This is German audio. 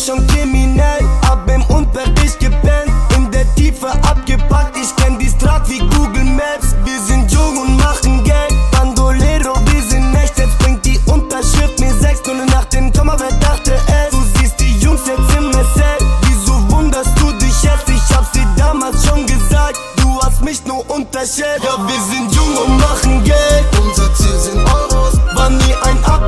schon kriminell, hab im Unterricht gepennt, in der Tiefe abgepackt, ich kenn die Strat wie Google Maps. Wir sind jung und machen Geld, Bandolero, wir sind echt, jetzt bringt die Unterschrift mir 6 nur nach dem Komma, wer dachte es? Du siehst die Jungs jetzt im SL, wieso wunderst du dich jetzt? Ich hab's dir damals schon gesagt, du hast mich nur unterschätzt. Ja, wir sind jung und machen Geld, unser Ziel sind Euros, war nie ein Ab